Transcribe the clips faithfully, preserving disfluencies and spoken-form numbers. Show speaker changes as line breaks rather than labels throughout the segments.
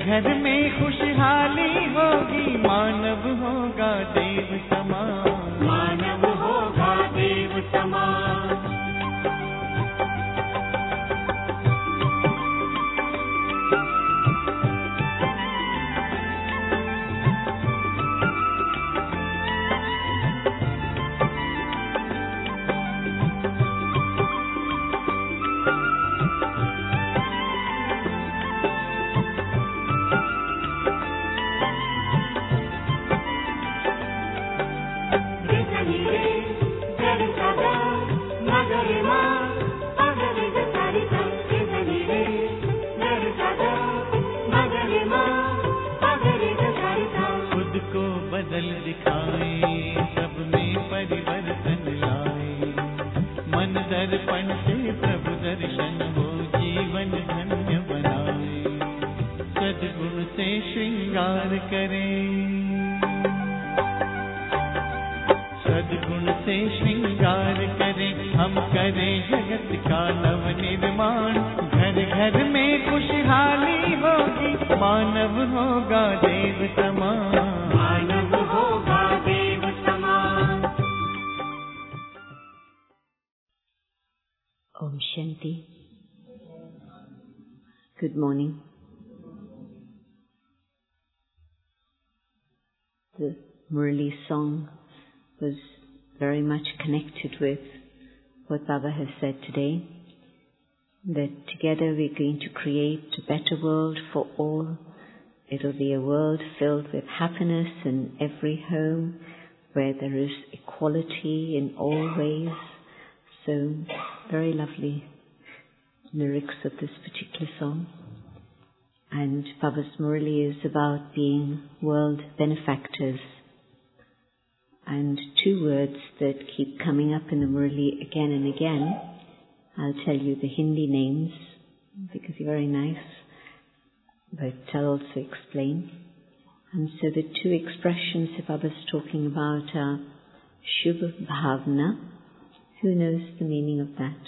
घर में खुशहाली होगी, मानव होगा देव समान,
मानव होगा देव समान।
बदल दिखाए, सब में परिवर्तन लाए, मन दर्पण से प्रभु दर्शन हो, जीवन धन्य बनाए, सद्गुण से श्रृंगार करें, सद्गुण से श्रृंगार करें, हम करें जगत का नव निर्माण, घर घर में खुशहाली होगी, मानव होगा देव समान,
मानव होगा देव समान।
Om Shanti. Good morning. The Murli song was very much connected with what Baba has said today, that together we're going to create a better world for all. It'll be a world filled with happiness in every home, where there is equality in all ways. So, very lovely lyrics of this particular song. And Baba's Murli is about being world benefactors. And two words that keep coming up in the Murli again and again, I'll tell you the Hindi names, because you're very nice, but I'll also explain. And so the two expressions that Baba's talking about are Shubh Bhavna. Who knows the meaning of that?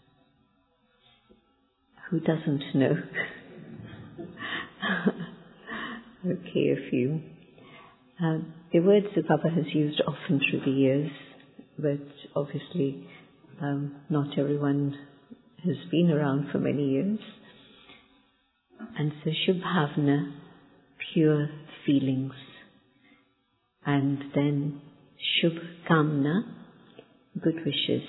Who doesn't know? Okay, a few. Uh, the words that Baba has used often through the years, but obviously um, not everyone has been around for many years. And so Shubhavna, pure feelings. And then Shubhkamna, good wishes.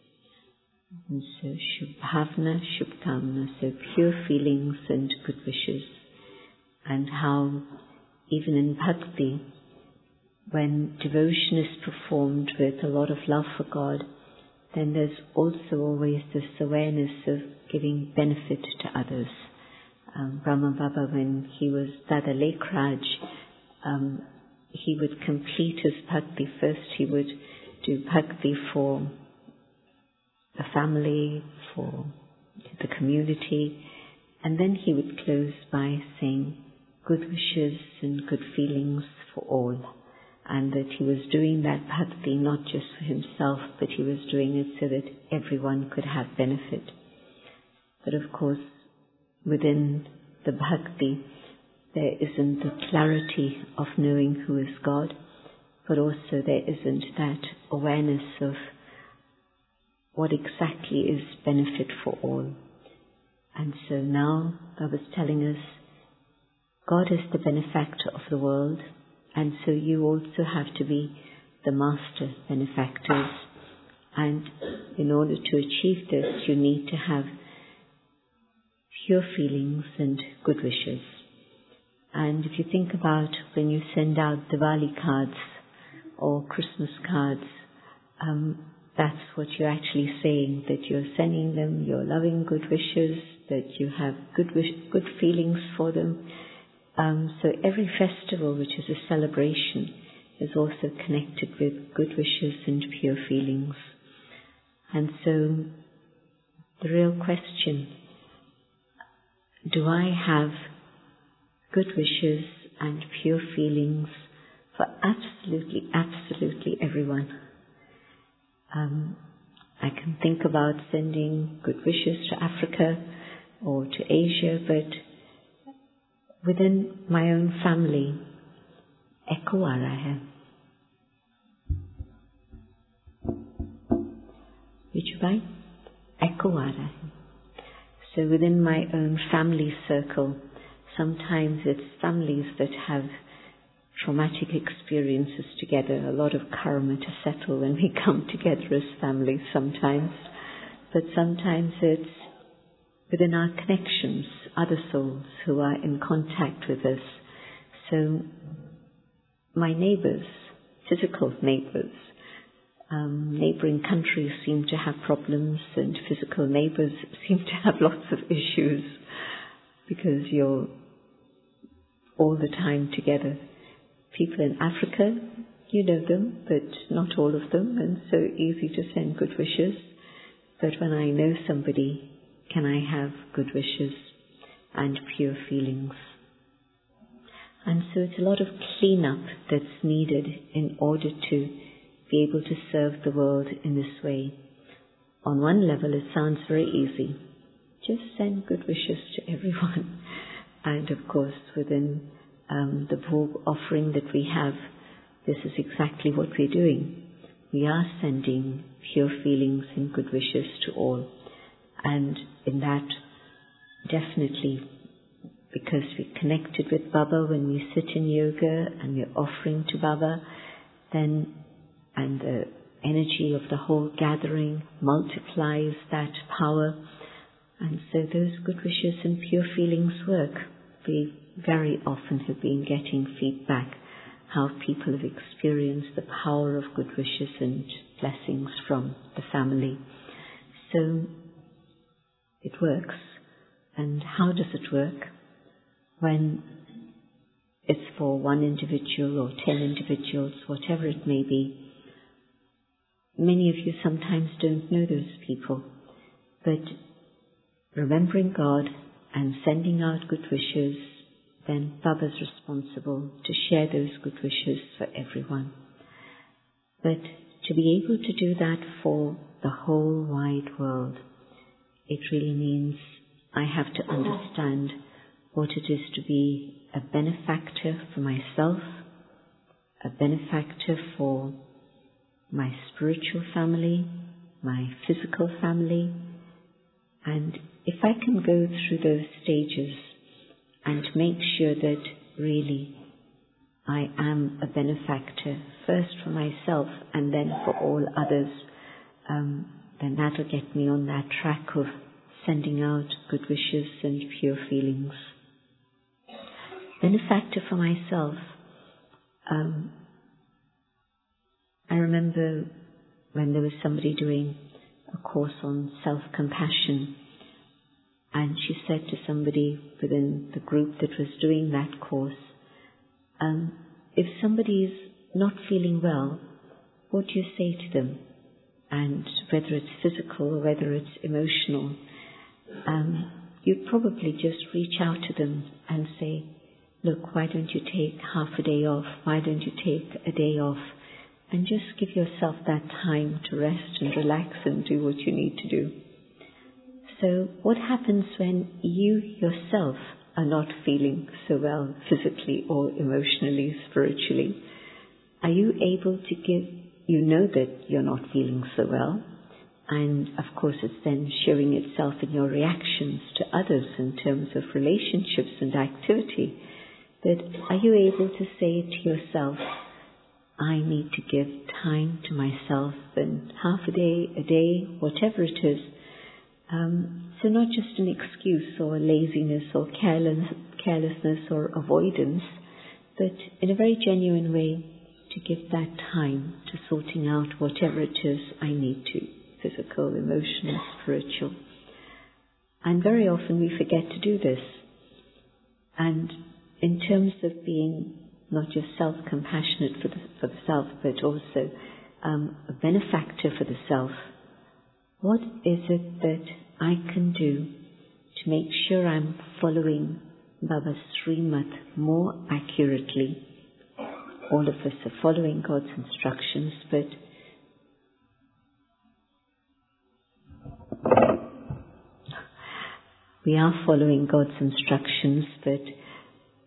And so Shubhavna, Shubhkamna, so pure feelings and good wishes. And how even in bhakti, when devotion is performed with a lot of love for God, then there's also always this awareness of giving benefit to others. Um, Brahma Baba, when he was Dada Lekraj, um, he would complete his bhakti. First he would do bhakti for the family, for the community, and then he would close by saying good wishes and good feelings for all, and that he was doing that bhakti not just for himself, but he was doing it so that everyone could have benefit. But of course, within the bhakti, there isn't the clarity of knowing who is God, but also there isn't that awareness of what exactly is benefit for all. And so now Baba's telling us, God is the benefactor of the world, and so you also have to be the master benefactors. And in order to achieve this, you need to have pure feelings and good wishes. And if you think about when you send out Diwali cards or Christmas cards, um, that's what you're actually saying, that you're sending them your loving good wishes, that you have good wish, good feelings for them. Um, so every festival which is a celebration is also connected with good wishes and pure feelings. And so the real question, do I have good wishes and pure feelings for absolutely, absolutely everyone? Um, I can think about sending good wishes to Africa or to Asia, but within my own family, echo आ रहा है. Which by echo आ रहा है. So within my own family circle, sometimes it's families that have traumatic experiences together, a lot of karma to settle when we come together as families sometimes. But sometimes it's within our connections, other souls who are in contact with us. So my neighbours, physical neighbours, um, neighbouring countries seem to have problems, and physical neighbours seem to have lots of issues because you're all the time together. People in Africa, you know them, but not all of them, and so easy to send good wishes. But when I know somebody, can I have good wishes and pure feelings? And so it's a lot of clean-up that's needed in order to be able to serve the world in this way. On one level, it sounds very easy. Just send good wishes to everyone. And of course, within um, the Bhog offering that we have, this is exactly what we're doing. We are sending pure feelings and good wishes to all. And in that, definitely, because we're connected with Baba when we sit in yoga and we're offering to Baba, then, and the energy of the whole gathering multiplies that power. And so those good wishes and pure feelings work. We very often have been getting feedback how people have experienced the power of good wishes and blessings from the family. So it works. And how does it work? When it's for one individual or ten individuals, whatever it may be. Many of you sometimes don't know those people, but remembering God and sending out good wishes, then Baba's responsible to share those good wishes for everyone. But to be able to do that for the whole wide world, it really means I have to understand what it is to be a benefactor for myself, a benefactor for my spiritual family, my physical family, and if I can go through those stages and make sure that really I am a benefactor, first for myself and then for all others, um, then that'll get me on that track of sending out good wishes and pure feelings. Benefactor for myself. Um, I remember when there was somebody doing a course on self-compassion, and she said to somebody within the group that was doing that course, um, if somebody is not feeling well, what do you say to them? And whether it's physical or whether it's emotional, um, you'd probably just reach out to them and say, look, why don't you take half a day off? Why don't you take a day off? And just give yourself that time to rest and relax and do what you need to do. So what happens when you yourself are not feeling so well physically or emotionally, spiritually? Are you able to give, you know that you're not feeling so well, and of course it's then showing itself in your reactions to others in terms of relationships and activity, but are you able to say to yourself, I need to give time to myself, and half a day, a day, whatever it is. Um, so not just an excuse or laziness or careless, carelessness or avoidance, but in a very genuine way to give that time to sorting out whatever it is I need to, physical, emotional, spiritual. And very often we forget to do this. And in terms of being not just self-compassionate for the, for the self, but also um, a benefactor for the self, what is it that I can do to make sure I'm following Baba's Srimad more accurately? All of us are following God's instructions, but we are following God's instructions, but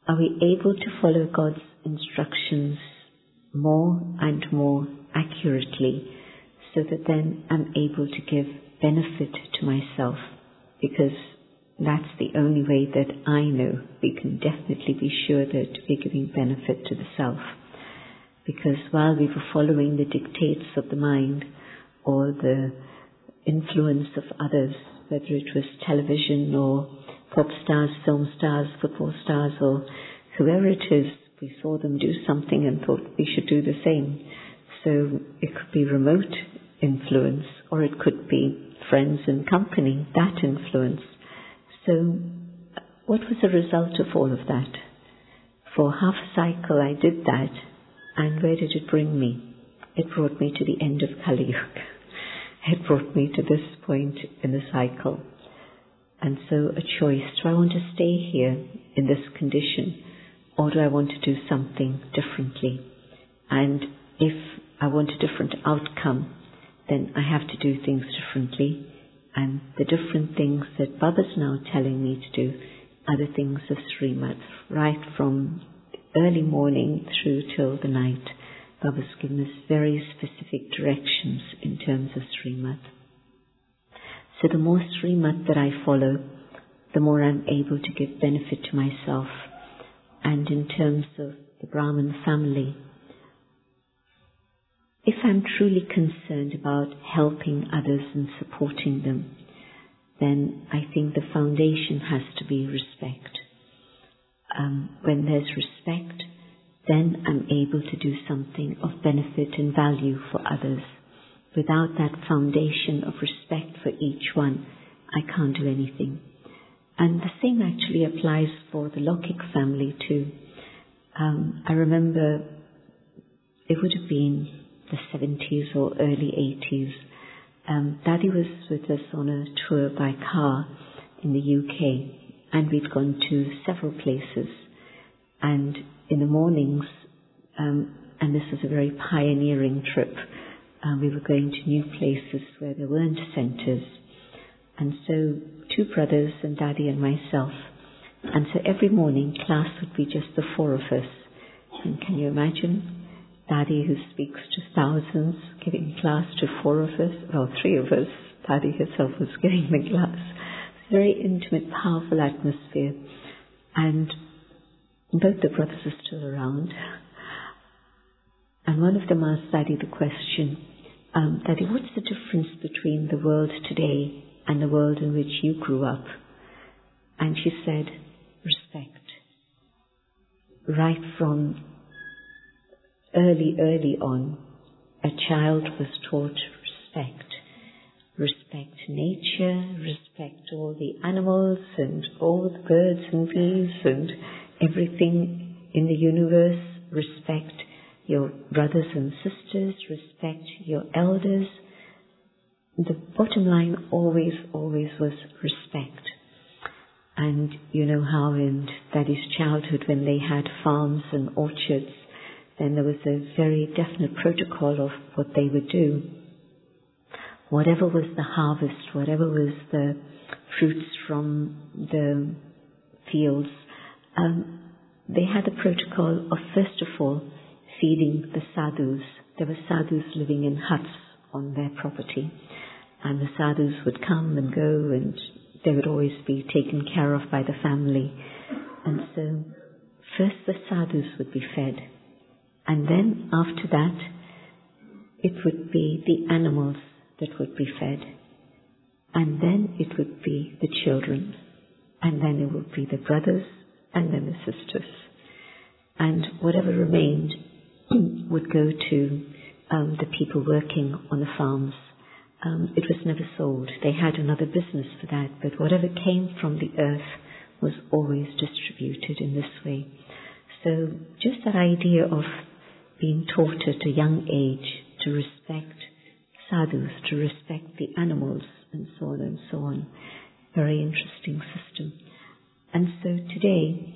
are we able to follow God's instructions more and more accurately, so that then I'm able to give benefit to myself, because that's the only way that I know we can definitely be sure that we're giving benefit to the self. Because while we were following the dictates of the mind or the influence of others, whether it was television or pop stars, film stars, football stars, or whoever it is, we saw them do something and thought we should do the same. So it could be remote influence, or it could be friends and company, that influence. So what was the result of all of that? For half a cycle I did that, and where did it bring me? It brought me to the end of Kali Yuga. It brought me to this point in the cycle. And so a choice, do I want to stay here in this condition, or do I want to do something differently? And if I want a different outcome, then I have to do things differently. And the different things that Baba's now telling me to do are the things of Srimad, right from early morning through till the night. Baba's given us very specific directions in terms of Srimad. So the more Srimad that I follow, the more I'm able to give benefit to myself. And in terms of the Brahmin family, if I'm truly concerned about helping others and supporting them, then I think the foundation has to be respect. Um, when there's respect, then I'm able to do something of benefit and value for others. Without that foundation of respect for each one, I can't do anything. And the same actually applies for the Lokik family too. Um, I remember it would have been the seventies or early eighties. Um, Daddy was with us on a tour by car in the U K, and we'd gone to several places. And in the mornings, um, and this was a very pioneering trip, uh, we were going to new places where there weren't centres. And so two brothers and Daddy and myself. And so every morning class would be just the four of us. And can you imagine? Daddy, who speaks to thousands, giving class to four of us, well, three of us. Daddy herself was giving the class. Very intimate, powerful atmosphere. And both the brothers are still around. And one of them asked Daddy the question, um, Daddy, what's the difference between the world today and the world in which you grew up? And she said, respect. Right from early, early on, a child was taught respect. Respect nature, respect all the animals and all the birds and bees and everything in the universe. Respect your brothers and sisters, respect your elders. The bottom line always, always was respect. And you know how in Daddy's childhood, when they had farms and orchards, then there was a very definite protocol of what they would do. Whatever was the harvest, whatever was the fruits from the fields, um, they had a protocol of first of all feeding the sadhus. There were sadhus living in huts on their property, and the sadhus would come and go, and they would always be taken care of by the family. And so first the sadhus would be fed, and then after that it would be the animals that would be fed, and then it would be the children, and then it would be the brothers, and then the sisters. And whatever remained would go to um, the people working on the farms. Um, it was never sold. They had another business for that, but whatever came from the earth was always distributed in this way. So just that idea of being taught at a young age to respect sadhus, to respect the animals, and so on and so on. Very interesting system. And so today,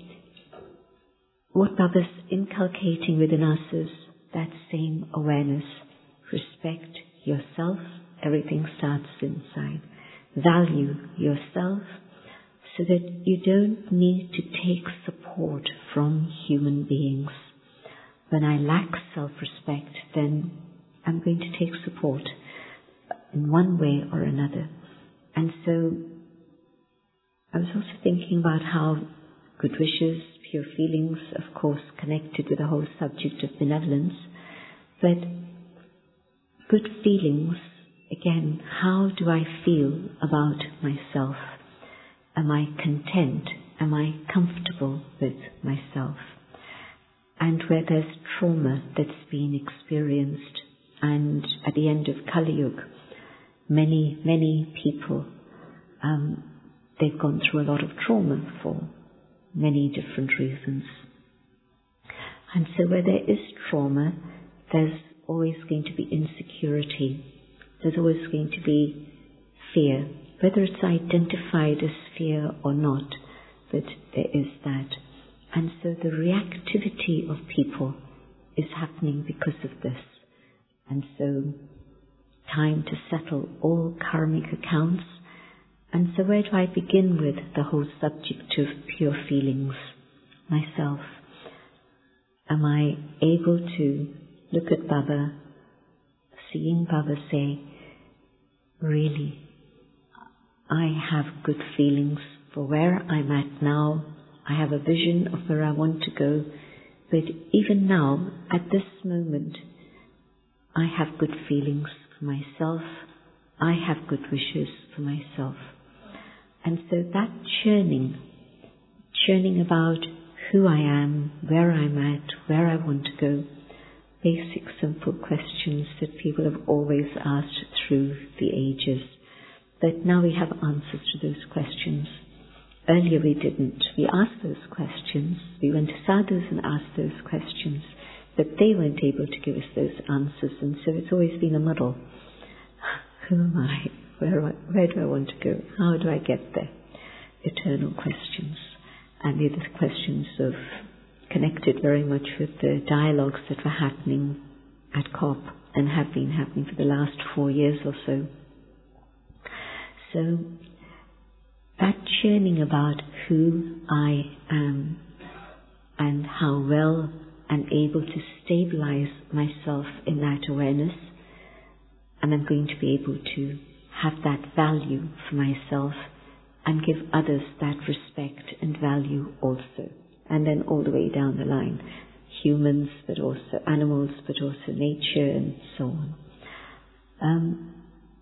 what Baba's inculcating within us is that same awareness. Respect yourself. Everything starts inside. Value yourself so that you don't need to take support from human beings. When I lack self-respect, then I'm going to take support in one way or another. And so I was also thinking about how good wishes, pure feelings, of course, connected with the whole subject of benevolence, but good feelings, again, how do I feel about myself? Am I content? Am I comfortable with myself? And where there's trauma that's been experienced, and at the end of Kali Yuga, many, many people, um, they've gone through a lot of trauma for many different reasons. And so where there is trauma, there's always going to be insecurity. There's always going to be fear, whether it's identified as fear or not, but there is that. And so the reactivity of people is happening because of this. And so time to settle all karmic accounts. And so where do I begin with the whole subject of pure feelings? Myself. Am I able to look at Baba, seeing Baba say, really, I have good feelings for where I'm at now. I have a vision of where I want to go. But even now, at this moment, I have good feelings for myself. I have good wishes for myself. And so that churning, churning about who I am, where I'm at, where I want to go, basic simple questions that people have always asked through the ages. But now we have answers to those questions. Earlier we didn't. We asked those questions. We went to sadhus and asked those questions, but they weren't able to give us those answers, and so it's always been a muddle. Who am I? Where, I, where do I want to go? How do I get there? Eternal questions. And they're the questions of connected very much with the dialogues that were happening at COP and have been happening for the last four years or so. So that churning about who I am and how well I'm able to stabilize myself in that awareness, and I'm going to be able to have that value for myself and give others that respect and value also. And then all the way down the line, humans, but also animals, but also nature, and so on. Um,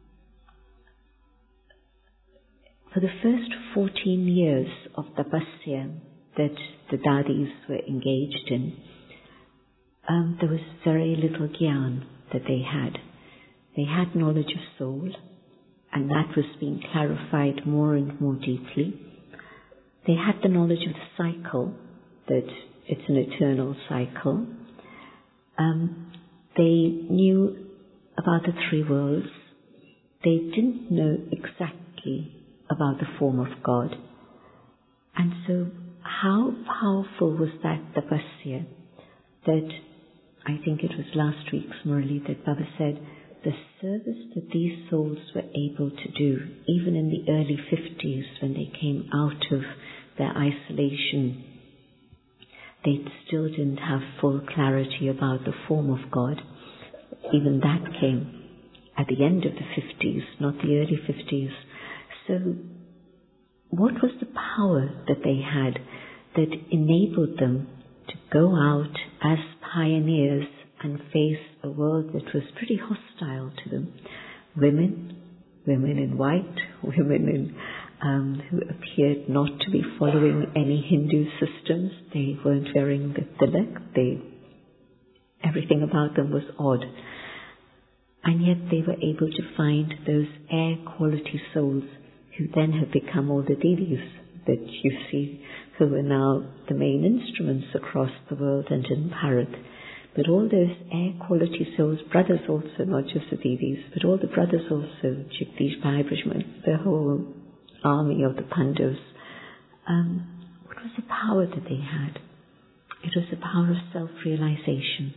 for the first fourteen years of tapasya that the Dadis were engaged in, um, there was very little gyan that they had. They had knowledge of soul, and that was being clarified more and more deeply. They had the knowledge of the cycle, that it's an eternal cycle. Um, they knew about the three worlds. They didn't know exactly about the form of God. And so how powerful was that tapasya that I think it was last week's Murli that Baba said, the service that these souls were able to do, even in the early fifties when they came out of their isolation, they still didn't have full clarity about the form of God. Even that came at the end of the fifties, not the early fifties. So what was the power that they had that enabled them to go out as pioneers and face a world that was pretty hostile to them? Women, women in white, women in um, who appeared not to be following any Hindu systems. They weren't wearing the tilak. They, everything about them was odd. And yet they were able to find those air quality souls who then have become all the Didis that you see, who are now the main instruments across the world and in Bharat. But all those air quality souls, brothers also, not just the Didis, but all the brothers also, Jagdish Bhai, Brajman, the whole army of the Pandavas, um, what was the power that they had? It was the power of self-realization.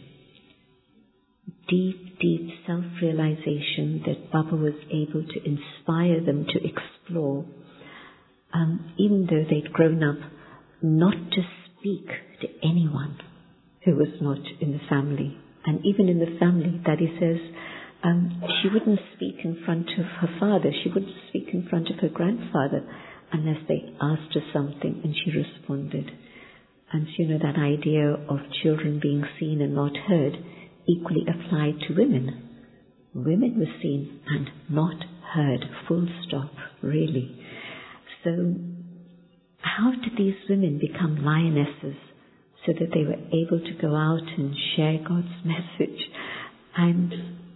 Deep, deep self-realization that Baba was able to inspire them to explore, um, even though they'd grown up not to speak to anyone who was not in the family. And even in the family, Daddy says, um, she wouldn't speak in front of her father, she wouldn't speak in front of her grandfather unless they asked her something and she responded. And so, you know, that idea of children being seen and not heard equally applied to women. Women were seen and not heard, full stop, really. So how did these women become lionesses so that they were able to go out and share God's message? And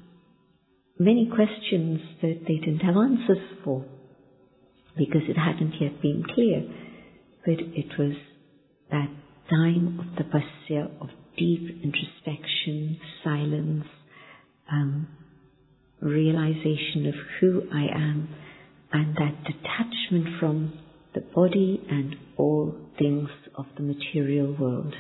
many questions that they didn't have answers for because it hadn't yet been clear. But it was that time of tapasya, of deep introspection, silence, um, realization of who I am, and that detachment from the body and all things of the material world.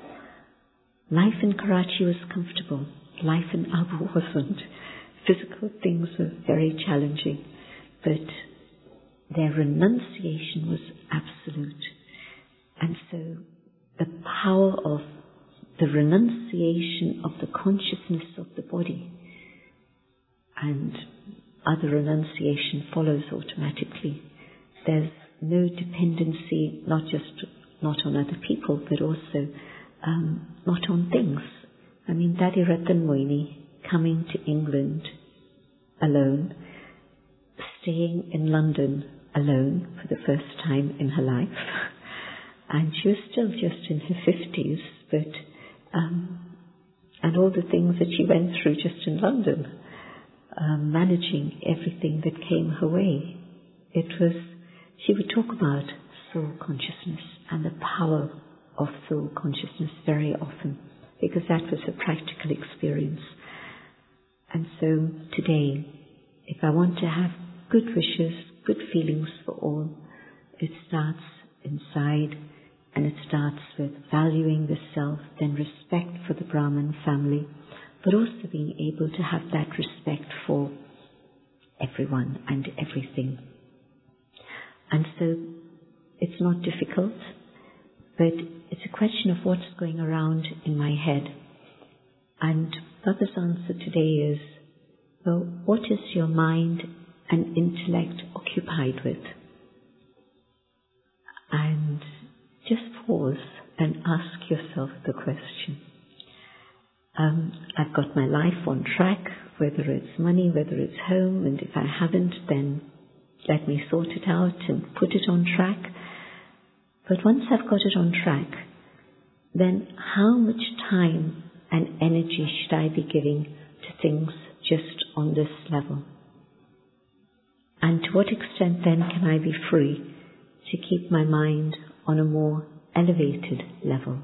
Life in Karachi was comfortable. Life in Abu wasn't. Physical things were very challenging, but their renunciation was absolute. And so the power of the renunciation of the consciousness of the body and other renunciation follows automatically. There's no dependency, not just not on other people, but also um, not on things. I mean, Daddy Ratan Moini coming to England alone, staying in London alone for the first time in her life, and she was still just in her fifties, but um, and all the things that she went through just in London. Um, managing everything that came her way. It was, she would talk about soul consciousness and the power of soul consciousness very often, because that was a practical experience. And so today, if I want to have good wishes, good feelings for all, it starts inside, and it starts with valuing the self, then respect for the Brahman family, but also being able to have that respect for everyone and everything. And so it's not difficult, but it's a question of what's going around in my head. And Baba's answer today is, well, what is your mind and intellect occupied with? And just pause and ask yourself the question. Um, I've got my life on track, whether it's money, whether it's home, and if I haven't, then let me sort it out and put it on track. But once I've got it on track, then how much time and energy should I be giving to things just on this level? And to what extent then can I be free to keep my mind on a more elevated level?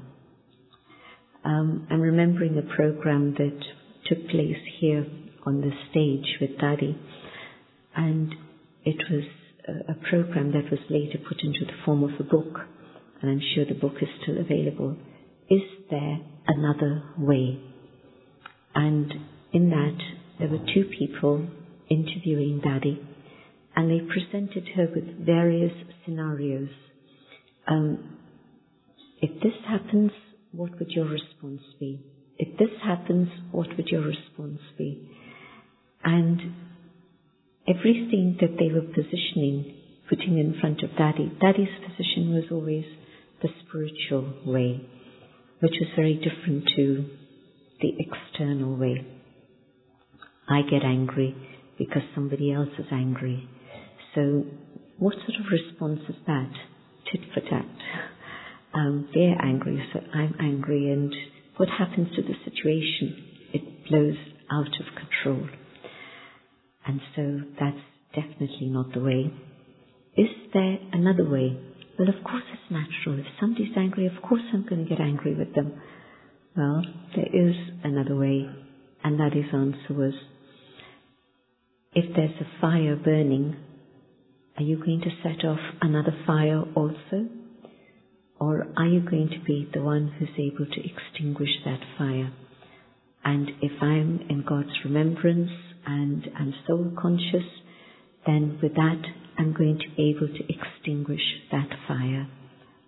Um, I'm remembering a program that took place here on the stage with Daddy, and it was a, a program that was later put into the form of a book, and I'm sure the book is still available. Is there another way? And in that, there were two people interviewing Daddy, and they presented her with various scenarios. Um, if this happens, what would your response be? If this happens, what would your response be? And everything that they were positioning, putting in front of Daddy, Daddy's position was always the spiritual way, which was very different to the external way. I get angry because somebody else is angry. So what sort of response is that? Tit for tat. Um, they're angry, so I'm angry, and what happens to the situation? It blows out of control. And so that's definitely not the way. Is there another way? Well, of course it's natural. If somebody's angry, of course I'm going to get angry with them. Well, there is another way, and Daddy's answer was, if there's a fire burning, are you going to set off another fire also? Or are you going to be the one who's able to extinguish that fire? And if I'm in God's remembrance and I'm soul conscious, then with that I'm going to be able to extinguish that fire.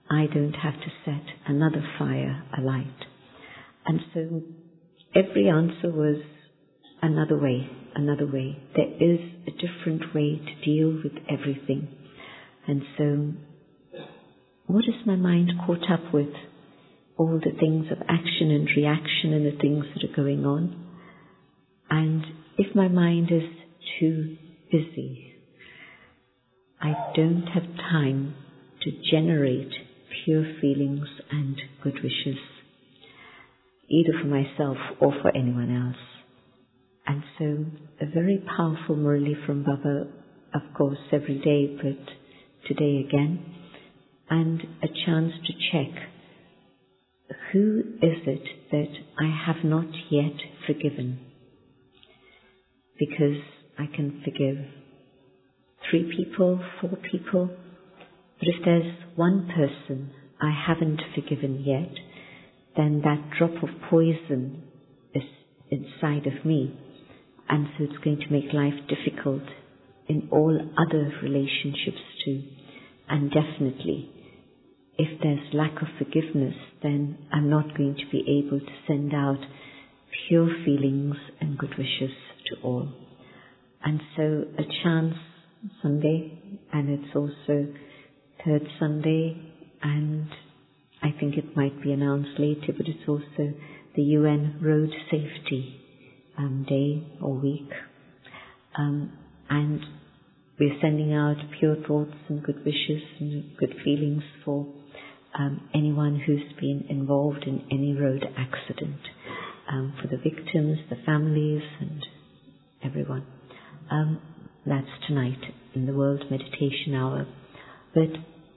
I don't have to set another fire alight. And so every answer was another way, another way. There is a different way to deal with everything. And so what is my mind caught up with? All the things of action and reaction and the things that are going on. And if my mind is too busy, I don't have time to generate pure feelings and good wishes, either for myself or for anyone else. And so a very powerful Murali from Baba, of course, every day, but today again, and a chance to check, who is it that I have not yet forgiven? Because I can forgive three people, four people, but if there's one person I haven't forgiven yet, then that drop of poison is inside of me, and so it's going to make life difficult in all other relationships too. And definitely, if there's lack of forgiveness, then I'm not going to be able to send out pure feelings and good wishes to all. And so a chance Sunday, and it's also third Sunday, and I think it might be announced later, but it's also the U N Road Safety um, Day or week. Um, and we're sending out pure thoughts and good wishes and good feelings for um, anyone who's been involved in any road accident, um, for the victims, the families, and everyone. Um, that's tonight in the World Meditation Hour. But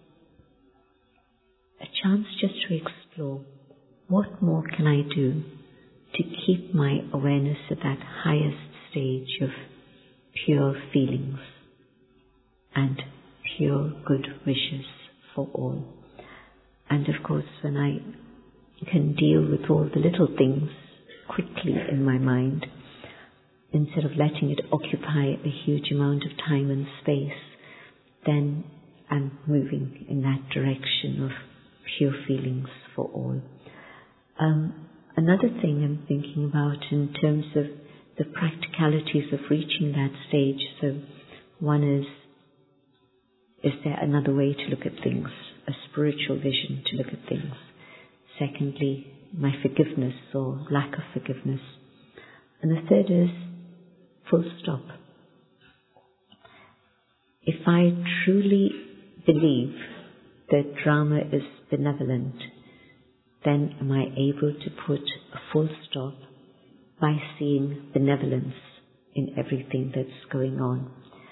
a chance just to explore, what more can I do to keep my awareness at that highest stage of pure feelings and pure good wishes for all. And of course, when I can deal with all the little things quickly in my mind, instead of letting it occupy a huge amount of time and space, then I'm moving in that direction of pure feelings for all. Um, another thing I'm thinking about in terms of the practicalities of reaching that stage, so one is, is there another way to look at things, a spiritual vision to look at things? Secondly, my forgiveness or lack of forgiveness. And the third is full stop. If I truly believe that drama is benevolent, then am I able to put a full stop by seeing benevolence in everything that's going on?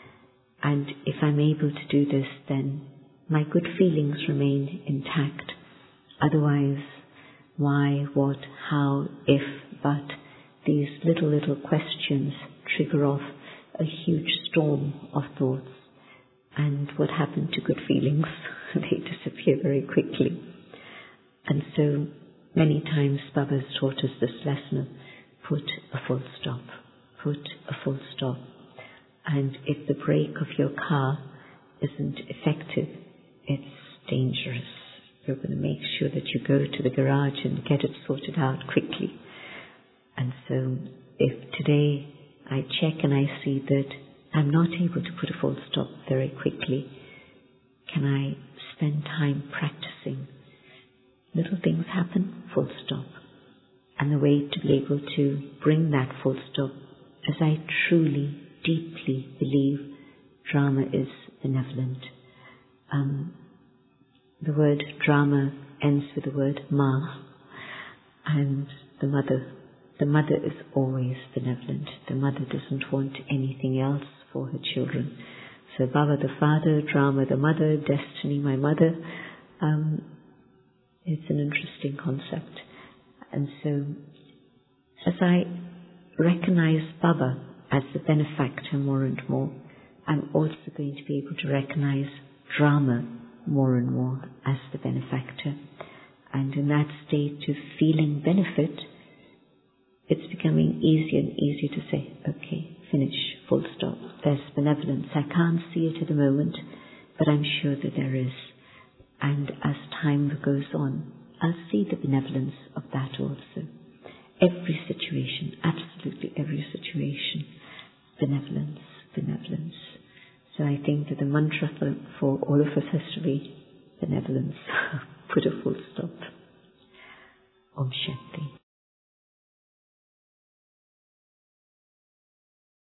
And if I'm able to do this, then my good feelings remain intact. Otherwise, why, what, how, if, but, these little, little questions trigger off a huge storm of thoughts. And what happened to good feelings? They disappear very quickly. And so many times Baba has taught us this lesson of put a full stop, put a full stop. And if the brake of your car isn't effective, it's dangerous. You're going to make sure that you go to the garage and get it sorted out quickly. And so if today I check and I see that I'm not able to put a full stop very quickly, can I spend time practicing? Little things happen, full stop. And the way to be able to bring that full stop, as I truly, deeply believe drama is benevolent. Um, the word drama ends with the word ma, and the mother. The mother is always benevolent. The mother doesn't want anything else for her children. So Baba the father, drama the mother, destiny my mother. Um, it's an interesting concept. And so as I recognize Baba as the benefactor more and more, I'm also going to be able to recognize drama more and more as the benefactor. And in that state of feeling benefit, it's becoming easier and easier to say, okay, finish, full stop. There's benevolence. I can't see it at the moment, but I'm sure that there is. And as time goes on, I'll see the benevolence of that also. Every situation, absolutely every situation, benevolence, benevolence. So I think that the mantra for, for all of us has to be benevolence. Put a full stop. Om Shanti.